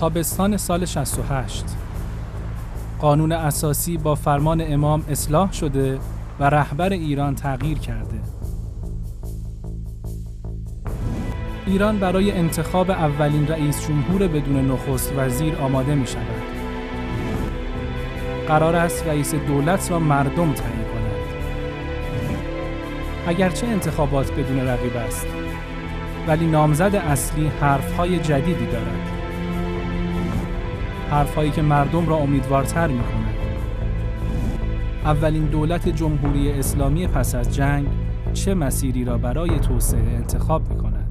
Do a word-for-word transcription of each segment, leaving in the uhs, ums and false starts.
تابستان سال شصت و هشت قانون اساسی با فرمان امام اصلاح شده و رهبر ایران تغییر کرده. ایران برای انتخاب اولین رئیس جمهور بدون نخست وزیر آماده می شود. قرار است رئیس دولت را مردم تعیین کنند. اگرچه انتخابات بدون رقیب است، ولی نامزد اصلی حرفهای جدیدی دارد. حرفهایی که مردم را امیدوارتر می کند. اولین دولت جمهوری اسلامی پس از جنگ چه مسیری را برای توسعه انتخاب می کند؟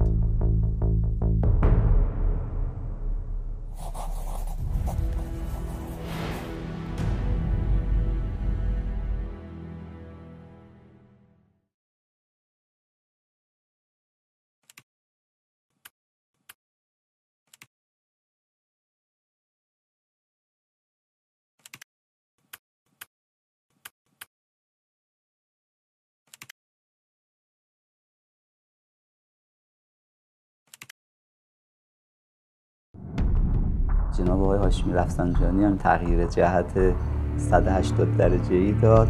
جناب آقای هاشمی رفسنجانی هم تغییر جهت صد و هشتاد درجه‌ای داد.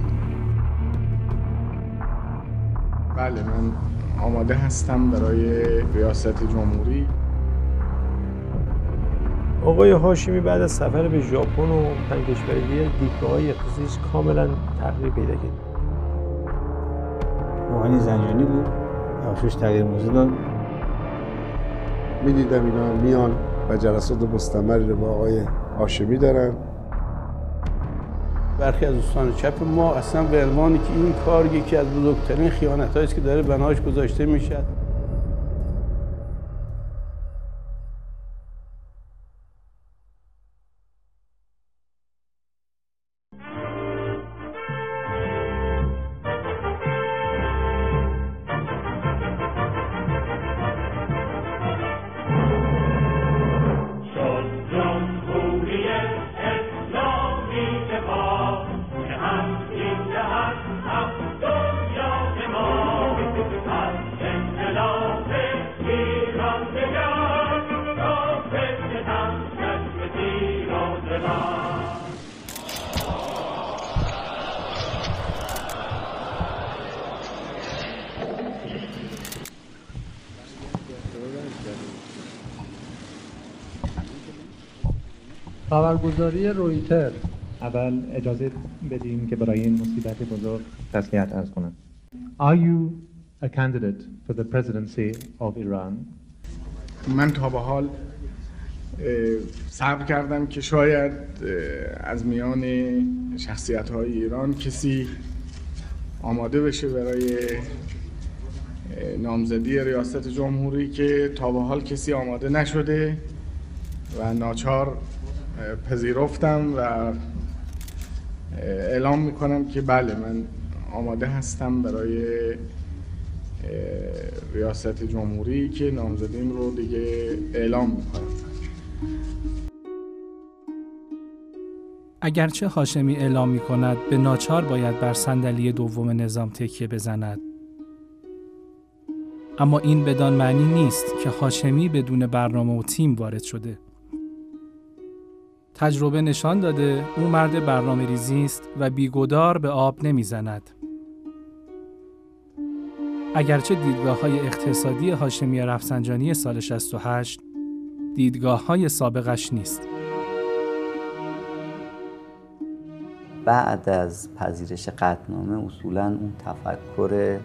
بله، من آماده هستم برای ریاست جمهوری. آقای هاشمی بعد از سفر به ژاپن و پنج کشور دیگه دیدگاه‌های اقتصادیش کاملا تغییر پیدا کرد. روحانی زنجانی بود، افشوش تغییر موضوع داد. می‌دیدم اینا میان و جلسات مستمری رو با آقای هاشمی دارن. برخی از دوستان چپ ما اصلا به عنوانی که این کار یکی از بزرگترین خیانت‌هایی است که داره بناش گذاشته میشه. خبرگزاری رویتر. اول اجازه بدیم که برای این مصیبت بزرگ تسلیت عرض کنم. Are you a candidate for the presidency of Iran? من تا به حال صبر کردم که شاید از میان شخصیت‌های ایران کسی آماده بشه برای نامزدی ریاست جمهوری که تا به حال کسی آماده نشده و ناچار پذیرفتم و اعلام میکنم که بله، من آماده هستم برای ریاست جمهوری که نامزدیم رو دیگه اعلام میکنم. اگرچه هاشمی اعلام میکند به ناچار باید بر صندلی دوم نظام تکیه بزند، اما این بدان معنی نیست که هاشمی بدون برنامه و تیم وارد شده. تجربه نشان داده او مرد برنامه ریزی است و بیگدار به آب نمیزند. اگرچه دیدگاه‌های اقتصادی هاشمی رفسنجانی سال شصت و هشت دیدگاه‌های سابقش نیست. بعد از پذیرش قطعنامه اصولاً اون تفکر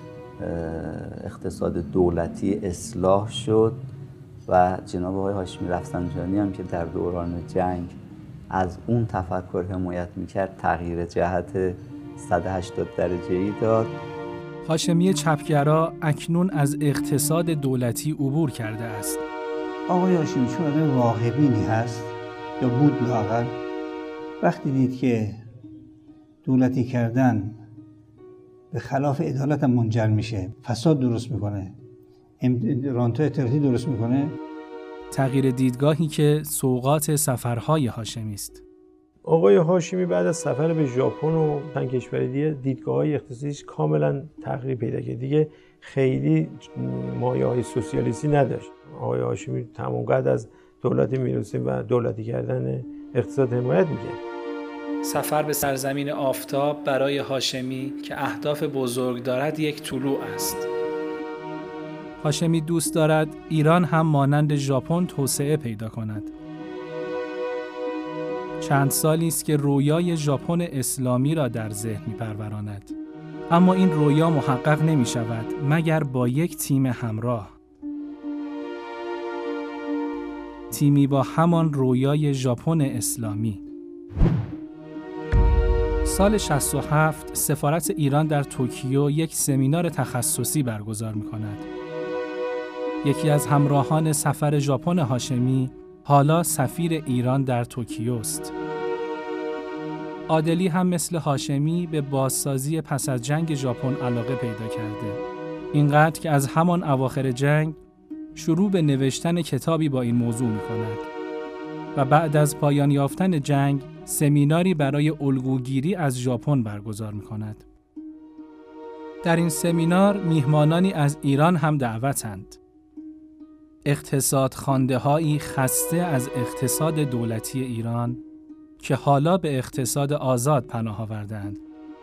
اقتصاد دولتی اصلاح شد و جناب آقای هاشمی رفسنجانی هم که در دوران جنگ از اون تفکر حمایت میکرد تغییر جهت صد و هشتاد درجه‌ای داد. هاشمی چپگرا اکنون از اقتصاد دولتی عبور کرده است. آقای هاشمی چون آدم واقع‌بینی هست یا بود لااقل، وقتی دید که دولتی کردن به خلاف عدالت هم منجر میشه، فساد درست میکنه، رانتو اطلاعاتی درست میکنه، تغییر دیدگاهی که سوغات سفرهای هاشمی است. آقای هاشمی بعد از سفر به ژاپن و پنج کشور دیگه دیدگاه‌های اقتصادیش کاملا تغییر پیدا کرد. دیگه خیلی مایه‌های سوسیالیستی نداشت. آقای هاشمی تمام قد از دولت میرسیم و دولتی کردن اقتصاد حمایت میکنه. سفر به سرزمین آفتاب برای هاشمی که اهداف بزرگ دارد یک طلوع است. هاشمی دوست دارد ایران هم مانند ژاپن توسعه پیدا کند. چند سالی است که رویای ژاپن اسلامی را در ذهن می‌پروراند. اما این رویا محقق نمی شود مگر با یک تیم همراه. تیمی با همان رویای ژاپن اسلامی. سال شصت و هفت سفارت ایران در توکیو یک سمینار تخصصی برگزار می‌کند. یکی از همراهان سفر ژاپن هاشمی حالا سفیر ایران در توکیو است. عادلی هم مثل هاشمی به بازسازی پس از جنگ ژاپن علاقه پیدا کرده. اینقدر که از همان اواخر جنگ شروع به نوشتن کتابی با این موضوع می‌کند و بعد از پایان یافتن جنگ سمیناری برای الگوگیری از ژاپن برگزار می‌کند. در این سمینار میهمانانی از ایران هم دعوتند. اقتصاد خوانده‌هایی خسته از اقتصاد دولتی ایران که حالا به اقتصاد آزاد پناه آوردند.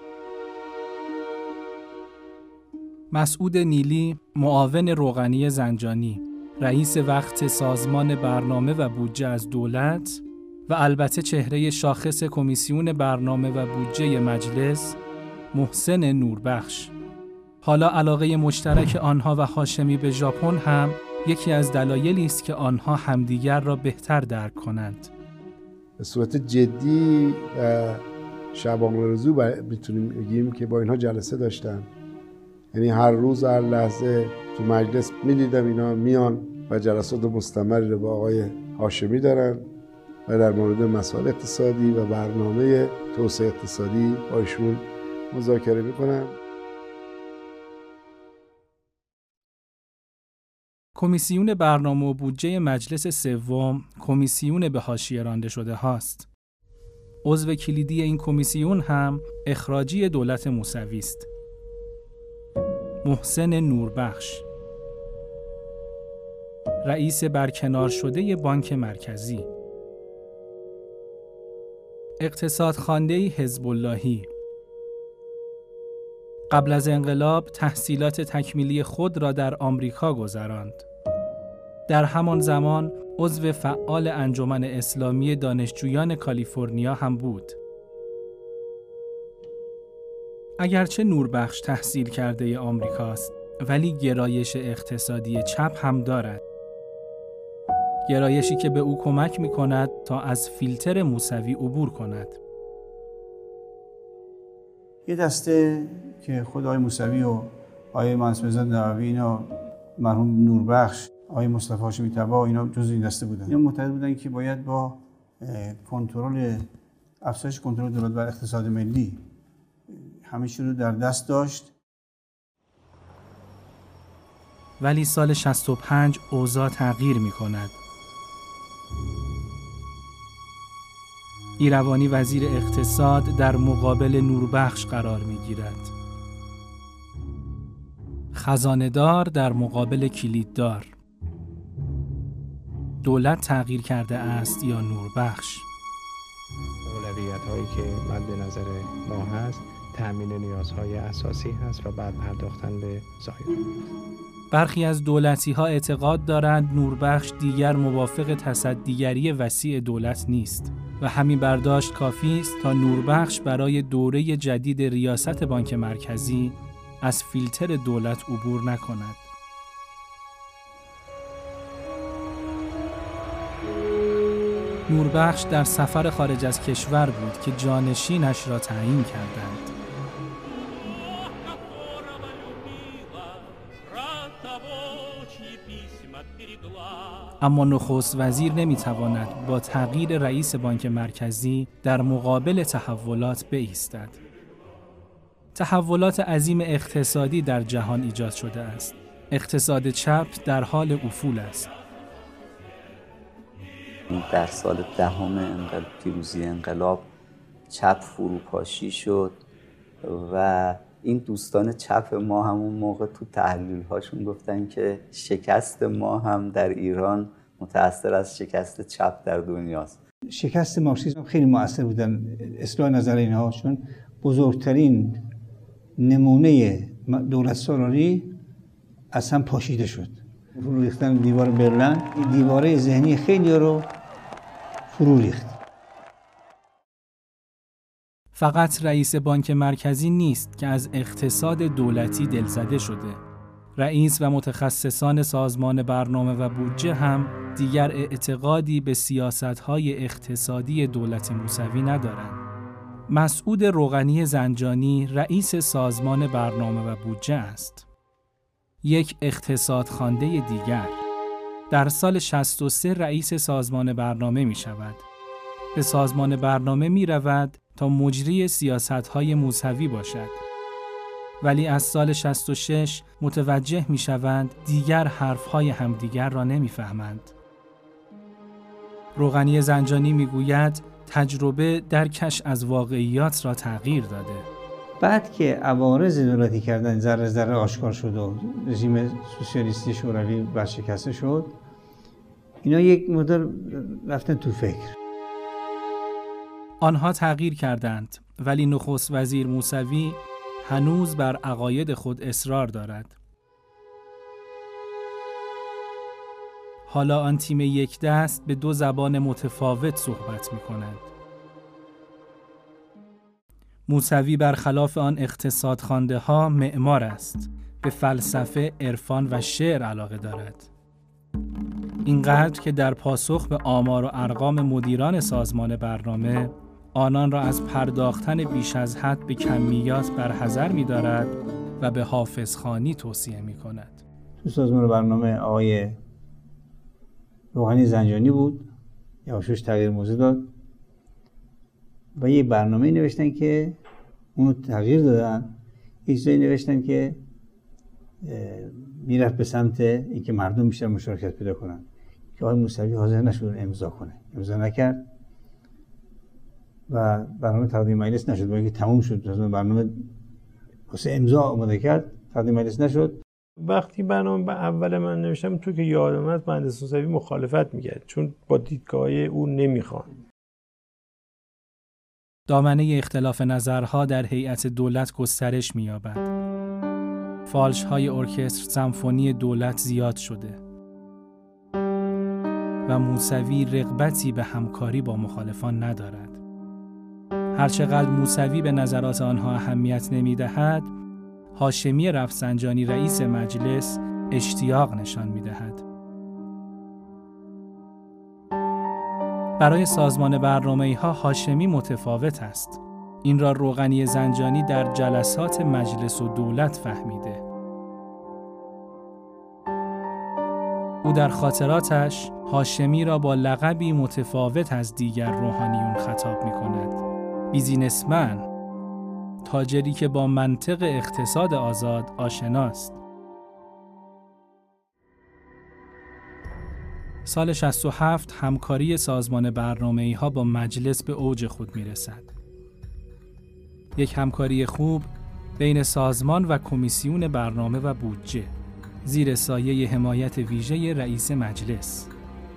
مسعود نیلی، معاون روغنی زنجانی، رئیس وقت سازمان برنامه و بودجه از دولت و البته چهره شاخص کمیسیون برنامه و بودجه مجلس، محسن نوربخش. حالا علاقه مشترک آنها و هاشمی به ژاپن هم یکی از دلایلی است که آنها همدیگر را بهتر درک کنند. به صورت جدی و شبانه روزو میتونیم بگیم که با اینها جلسه داشتم. یعنی هر روز هر لحظه تو مجلس میدیدم اینا میان و جلسات مستمری رو با آقای هاشمی دارن و در مورد مسائل اقتصادی و برنامه توسعه اقتصادی با ایشون مذاکره میکنن. کمیسیون برنامه و بودجه مجلس سوم کمیسیون به حاشیه رانده شده هاست. عضو کلیدی این کمیسیون هم اخراجی دولت موسوی است. محسن نوربخش، رئیس برکنار شده بانک مرکزی. اقتصاد خوانده‌ای حزب اللهی. قبل از انقلاب تحصیلات تکمیلی خود را در آمریکا گذراند. در همان زمان عضو فعال انجمن اسلامی دانشجویان کالیفرنیا هم بود. اگرچه نوربخش تحصیل کرده آمریکاست، ولی گرایش اقتصادی چپ هم دارد. گرایشی که به او کمک می کند تا از فیلتر موسوی عبور کند. یه دسته که خود آقای موسوی و آقای منصورزاده نووی اینا مرحوم نوربخش، آقای مصطفی هاشمی طبا اینا جزو این دسته بودن. اینا معتقد بودن که باید با کنترل افزایش کنترل دولت بر اقتصاد ملی همه چیز رو در دست داشت. ولی سال شصت و پنج اوضاع تغییر می کند. ایروانی وزیر اقتصاد در مقابل نوربخش قرار می گیرد. خزانه‌دار در مقابل کلیددار. دولت تغییر کرده است یا نوربخش؟ اولویت هایی که مد نظر ما هست تأمین نیازهای اساسی هست و بعد پرداختن به زایمان. برخی از دولتی ها اعتقاد دارند نوربخش دیگر موافق تصدیگری وسیع دولت نیست و همین برداشت کافی است تا نوربخش برای دوره جدید ریاست بانک مرکزی از فیلتر دولت عبور نکند. نوربخش در سفر خارج از کشور بود که جانشینش را تعیین کردند. اما نخست وزیر نمیتواند با تغییر رئیس بانک مرکزی در مقابل تحولات بایستد. تحولات عظیم اقتصادی در جهان ایجاد شده است. اقتصاد چپ در حال افول است. در سال دهم انقلاب پیروزی انقلاب چپ فروپاشی شد و این دوستان چپ ما همون موقع تو تحلیل هاشون گفتن که شکست ما هم در ایران متأثر از شکست چپ در دنیاست. شکست مارکسیسم خیلی مؤثر بودن اصلاح نظر اینها، چون بزرگترین نمونه دولت سالاری از هم پاشیده شد. فرو ریختن دیوار برلین، این دیواره ذهنی خیلی رو فرو ریخت. فقط رئیس بانک مرکزی نیست که از اقتصاد دولتی دلزده شده. رئیس و متخصصان سازمان برنامه و بودجه هم دیگر اعتقادی به سیاست‌های اقتصادی دولت موسوی ندارند. مسعود روغنی زنجانی رئیس سازمان برنامه و بودجه است. یک اقتصادخوانده دیگر. در سال شصت و سه رئیس سازمان برنامه می شود. به سازمان برنامه می رود تا مجری سیاست‌های موسوی باشد. ولی از سال شصت و شش متوجه می شوند دیگر حرفهای همدیگر را نمی فهمند. روغنی زنجانی می گوید تجربه درکش از واقعیات را تغییر داده. بعد که عوارض دولتی کردن ذره ذره آشکار شد و رژیم سوسیالیستی شوروی ورشکسته شد، اینا یک مقدار رفتن تو فکر. آنها تغییر کردند، ولی نخست وزیر موسوی هنوز بر عقاید خود اصرار دارد. حالا آن تیم یک دست به دو زبان متفاوت صحبت می کند. موسوی برخلاف آن اقتصادخوانده ها معمار است. به فلسفه، عرفان و شعر علاقه دارد. اینقدر که در پاسخ به آمار و ارقام مدیران سازمان برنامه آنان را از پرداختن بیش از حد به کمیات برحذر می‌دارد و به حافظخوانی توصیه می‌کند. تو سازمان برنامه آقای روغنی زنجانی بود، یواشوش تغییر موضوع داد و یه برنامه نوشتن که اونو تغییر دادن. یه چیزایی نوشتن که میرفت به سمت اینکه مردم بیشتر مشارکت پیدا کنن، که آقای موسوی حاضر نشد امضا کنه، امضا نکرد و برنامه تقدیم مجلس نشد. با اینکه تموم شد برنامه واسه امضا آماده کرد، تقدیم مجلس نشد. وقتی برنامه اول من نوشتم تو که یادم هست مهندس موسوی مخالفت میکرد، چون با دیدگاه‌های او نمیخوان. دامنه اختلاف نظرها در هیئت دولت گسترش می‌یابد. فالش‌های ارکستر سمفونی دولت زیاد شده و موسوی رغبتی به همکاری با مخالفان ندارد. هرچقدر موسوی به نظرات آنها اهمیت نمی‌دهد، هاشمی رفسنجانی رئیس مجلس اشتیاق نشان می‌دهد. برای سازمان برنامه‌ها هاشمی متفاوت است. این را روغنی زنجانی در جلسات مجلس و دولت فهمیده. او در خاطراتش هاشمی را با لقبی متفاوت از دیگر روحانیون خطاب می‌کند. بیزینسمن، تاجری که با منطق اقتصاد آزاد آشناست. سال شصت و هفت همکاری سازمان برنامه‌ها با مجلس به اوج خود می‌رسد. یک همکاری خوب بین سازمان و کمیسیون برنامه و بودجه زیر سایه حمایت ویژه رئیس مجلس.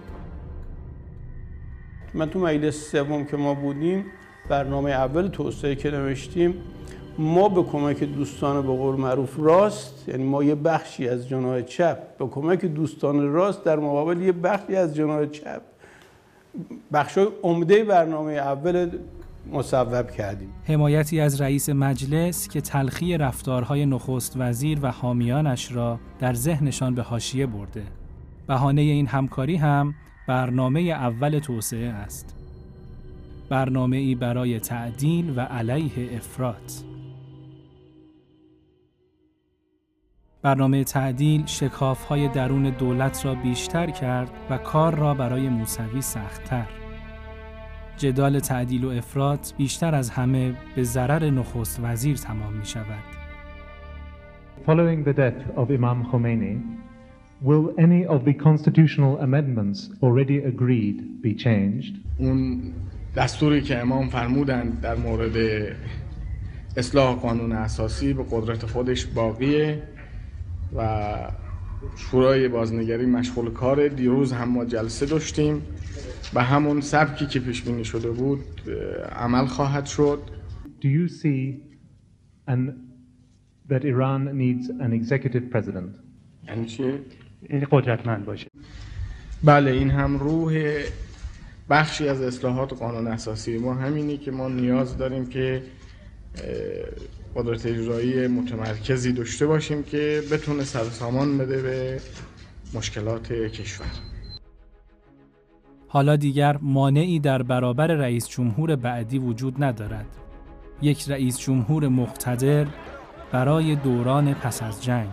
من تو مجلس سوم که ما بودیم، برنامه اول توسعه که نوشتیم، ما به کمک دوستان به قول معروف راست، یعنی ما یه بخشی از جناح چپ به کمک دوستان راست در مقابل یه بخشی از جناح چپ بخشای عمده برنامه اول مصوب کردیم. حمایتی از رئیس مجلس که تلخی رفتارهای نخست وزیر و حامیانش را در ذهنشان به حاشیه برده. بهانه این همکاری هم برنامه اول توسعه است. برنامه‌ای برای تعدیل و علیه افراط. برنامه تعدیل شکاف‌های درون دولت را بیشتر کرد و کار را برای موسوی سخت‌تر. جدال تعدیل و افراط بیشتر از همه به ضرر نخست وزیر تمام می شود. Following the death of Imam Khomeini, will any of the constitutional amendments already agreed be changed? اون دستوری که امام فرمودند در مورد اصلاح قانون اساسی به قدرت خودش باقیه و شورای بازنگری مشغول کار. دیروز هم ما جلسه داشتیم و همون سبکی که پیش بینی شده بود عمل خواهد شد. Do you see an, that Iran needs an executive president? یعنی چه؟ این قدرتمند باشه. بله، این هم روح بخشی از اصلاحات قانون اساسی ما همینه که ما نیاز داریم که قدرت اجرایی متمرکزی داشته باشیم که بتونه سرسامان بده به مشکلات کشور. حالا دیگر مانعی در برابر رئیس جمهور بعدی وجود ندارد. یک رئیس جمهور مقتدر برای دوران پس از جنگ.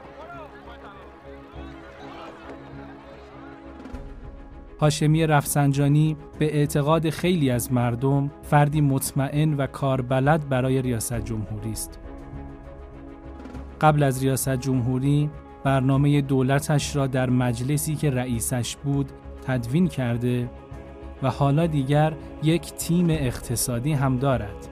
هاشمی رفسنجانی به اعتقاد خیلی از مردم فردی مطمئن و کاربلد برای ریاست جمهوری است. قبل از ریاست جمهوری برنامه دولتش را در مجلسی که رئیسش بود تدوین کرده و حالا دیگر یک تیم اقتصادی هم دارد.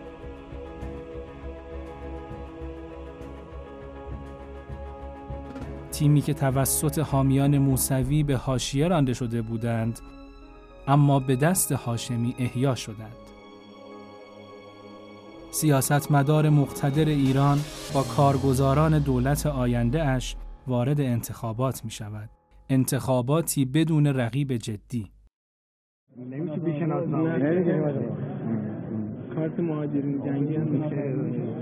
تیمی که توسط حامیان موسوی به حاشیه رانده شده بودند، اما به دست هاشمی احیا شدند. سیاستمدار مقتدر ایران با کارگزاران دولت آینده اش وارد انتخابات می شود. انتخاباتی بدون رقیب جدی. نمیشه بشناسم. کارت مهاجرین جنگی هم میشه.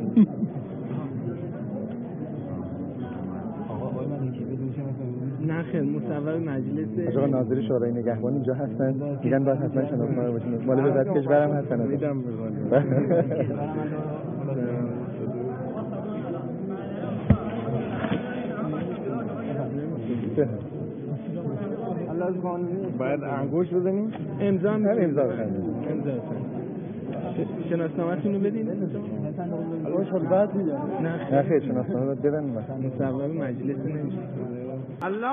نه خیر، مصوب مجلس آقا ناظر شورای نگهبان اینجا هستن، میگن باید حتما شناسنامه باشین. مال وزارت کشورم هستن. میدم باید انگشت بزنیم. امضا هم امضا بزنیم. امضا شناسنامه‌تون رو بدین. الان شد بعد میگم. نه خیر، شناسنامه رو بدن مثلا مصوب مجلس نمیشه. الله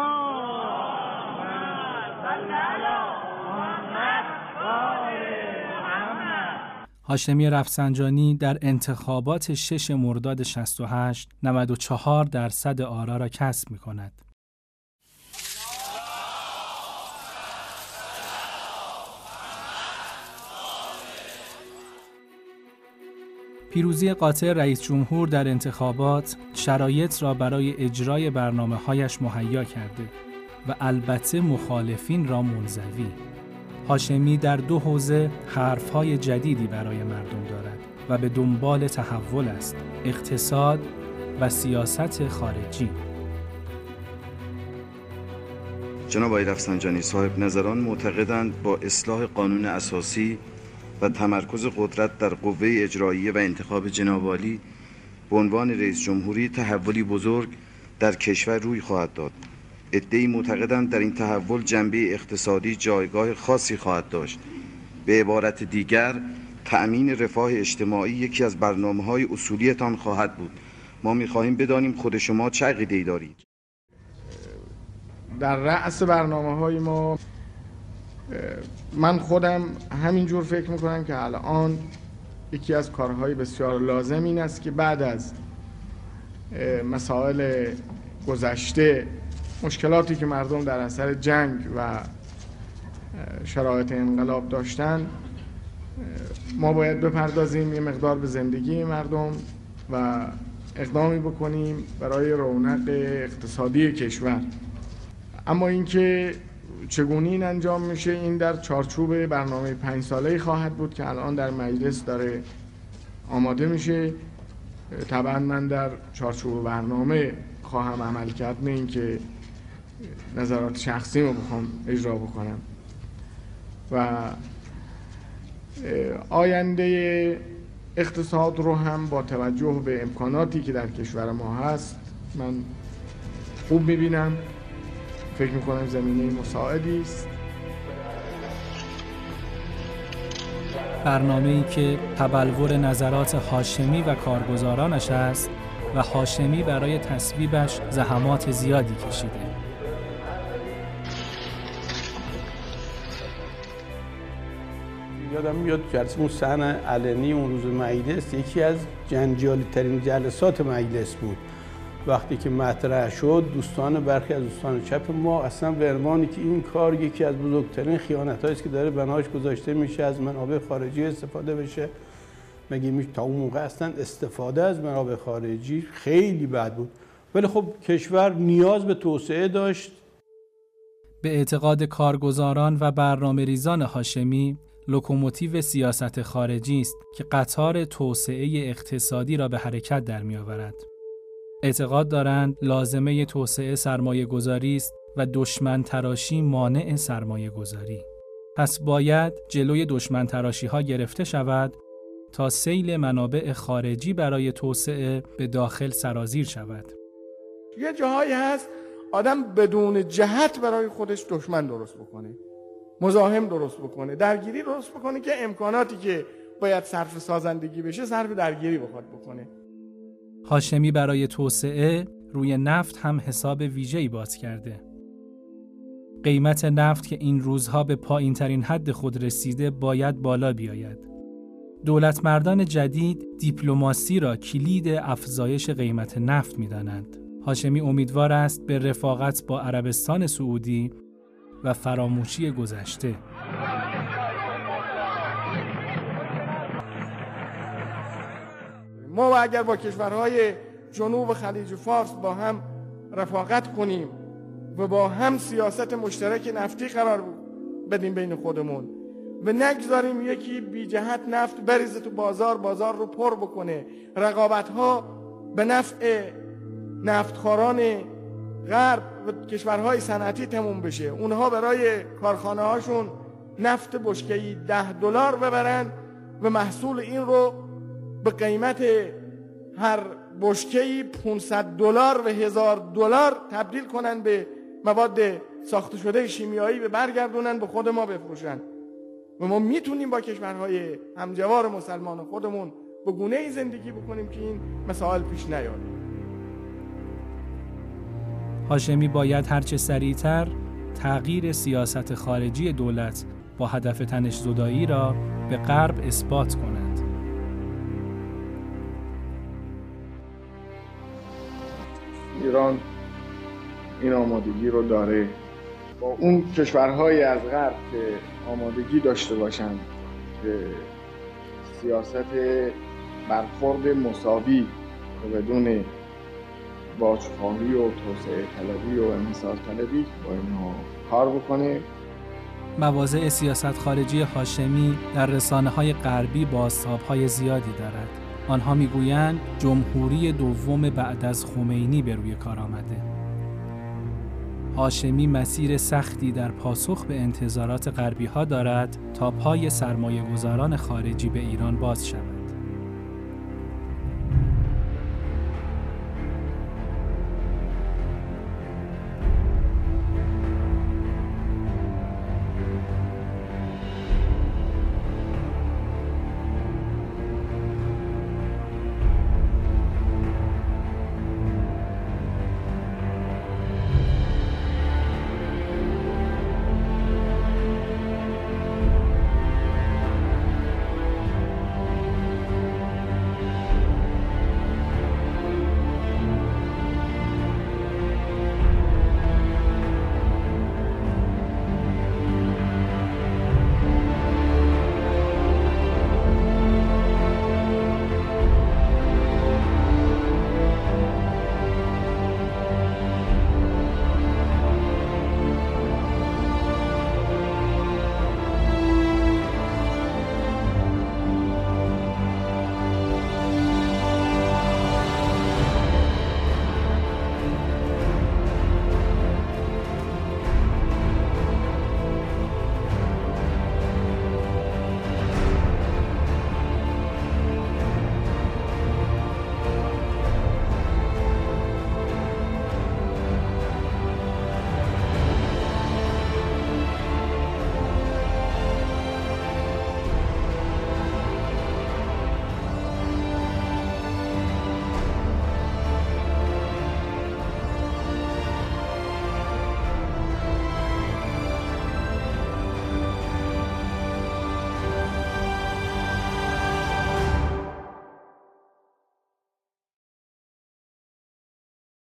صل علی محمد. هاشمی رفسنجانی در انتخابات شش مرداد شصت و هشت نود و چهار درصد آرا را کسب می‌کند. پیروزی قاطع رئیس جمهور در انتخابات شرایط را برای اجرای برنامه‌هایش مهیا کرده و البته مخالفین را منزوی. هاشمی در دو حوزه حرف‌های جدیدی برای مردم دارد و به دنبال تحول است: اقتصاد و سیاست خارجی. جناب آقای رفسنجانی صاحب نظران معتقدند با اصلاح قانون اساسی و تمرکز قدرت در قوه اجراییه و انتخاب جناب عالی به عنوان رئیس جمهوری تحولی بزرگ در کشور روی خواهد داد. عده‌ای معتقدند در این تحول جنبه اقتصادی جایگاه خاصی خواهد داشت. به عبارت دیگر تأمین رفاه اجتماعی یکی از برنامه‌های اصولیتان خواهد بود. ما می‌خواهیم بدانیم خود شما چه عقیده‌ای دارید؟ در رأس برنامه‌های ما من خودم همینجور فکر میکنم که الان یکی از کارهای بسیار لازم این است که بعد از مسائل گذشته، مشکلاتی که مردم در اثر جنگ و شرایط انقلاب داشتن، ما باید بپردازیم یه مقدار به زندگی مردم و اقدامی بکنیم برای رونق اقتصادی کشور. اما اینکه چگونه این انجام میشه، این در چارچوب برنامه پنج ساله‌ای خواهد بود که الان در مجلس داره آماده میشه. طبعا من در چارچوب برنامه خواهم عمل کرد، نه اینکه نظرات شخصی رو بخوام اجرا بکنم. و آینده اقتصاد رو هم با توجه به امکاناتی که در کشور ما هست من خوب میبینم. فکر میکنم زمینه مساعدی است. برنامه‌ای که تبلور نظرات هاشمی و کارگزارانش است و هاشمی برای تصویبش زحمات زیادی کشیده. یادم میاد جلسه اون صحنه علنی اون روز مجلس یکی از جنجالی ترین جلسات مجلس بود. وقتی که مطرح شد دوستان برخی از دوستان چپ ما اصلا به عنوانی که این کار یکی از بزرگترین خیانت‌هایی است که داره بناش گذاشته میشه از منابع خارجی استفاده بشه، مگه میشه تا اون موقع اصلا استفاده از منابع خارجی خیلی بد بود. ولی خب کشور نیاز به توسعه داشت. به اعتقاد کارگزاران و برنامه‌ریزان هاشمی، لوکوموتیو سیاست خارجی است که قطار توسعه اقتصادی را به حرکت در می‌آورد. اعتقاد دارند لازمه توسعه سرمایه گذاری است و دشمن تراشی مانع سرمایه گذاری. پس باید جلوی دشمن تراشی ها گرفته شود تا سیل منابع خارجی برای توسعه به داخل سرازیر شود. یه جاهایی هست آدم بدون جهت برای خودش دشمن درست بکنه، مزاحم درست بکنه، درگیری درست بکنه که امکاناتی که باید صرف سازندگی بشه صرف درگیری بخواد بکنه. هاشمی برای توسعه روی نفت هم حساب ویژه‌ای باز کرده. قیمت نفت که این روزها به پایین ترین حد خود رسیده باید بالا بیاید. دولت مردان جدید دیپلماسی را کلید افزایش قیمت نفت می‌دانند. هاشمی امیدوار است به رفاقت با عربستان سعودی و فراموشی گذشته. ما و اگر با کشورهای جنوب خلیج فارس با هم رفاقت کنیم و با هم سیاست مشترک نفتی قرار بدیم بین خودمون و نگذاریم یکی بی جهت نفت بریزه تو بازار، بازار رو پر بکنه، رقابت ها به نفع نفتخواران غرب و کشورهای صنعتی تموم بشه، اونها برای کارخانه هاشون نفت بشکه‌ای ده دلار ببرن و محصول این رو به قیمت هر بشکه‌ای پانصد دلار و هزار دلار تبدیل کنن به مواد ساخته شده شیمیایی و برگردونن به خود ما بفروشن. و ما میتونیم با کشورهای همجوار مسلمان خودمون به گونه‌ای زندگی بکنیم که این مسائل پیش نیاد. هاشمی باید هرچه سریعتر تغییر سیاست خارجی دولت با هدف تنش زدایی را به غرب اثبات کند. ایران این آمادگی رو داره با اون کشورهای از غرب که آمادگی داشته باشند که سیاست برخورد مساوی و بدون باج‌خواهی و توسعه طلبی و انحصار طلبی با اینها کار بکنه. مواضع سیاست خارجی هاشمی در رسانه‌های غربی بازتاب‌های زیادی دارد. آنها میگویند جمهوری دوم بعد از خمینی به روی کار آمده. هاشمی مسیر سختی در پاسخ به انتظارات غربی‌ها دارد تا پای سرمایه‌گذاران خارجی به ایران باز شود.